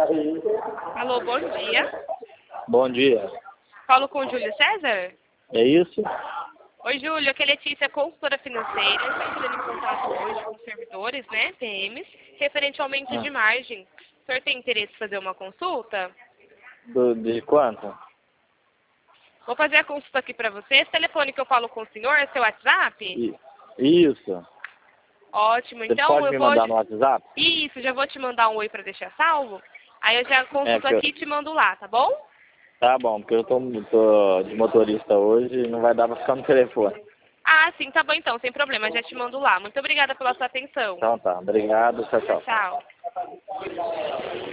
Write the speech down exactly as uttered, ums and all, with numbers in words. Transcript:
Alô, bom dia. Bom dia. Falo com o Júlio César? É isso? Oi, Júlio. Aqui é Letícia, consultora financeira. Estou entrando em contato hoje com os servidores, né, P Ms, referente ao aumento Ah. de margem. O senhor tem interesse em fazer uma consulta? Do, de quanto? Vou fazer a consulta aqui para você. Esse telefone que eu falo com o senhor é seu WhatsApp? I- Isso. Ótimo. Você Então, pode eu me vou... mandar no WhatsApp? Isso, já vou te mandar um oi para deixar salvo. Aí eu já consulto que eu- aqui e te mando lá, tá bom? Tá bom, porque eu tô, tô de motorista hoje e não vai dar pra ficar no telefone. Ah, sim, tá bom então, sem problema. Já te mando lá. Muito obrigada pela sua atenção. Então tá, obrigado, tchau, tchau. Tchau.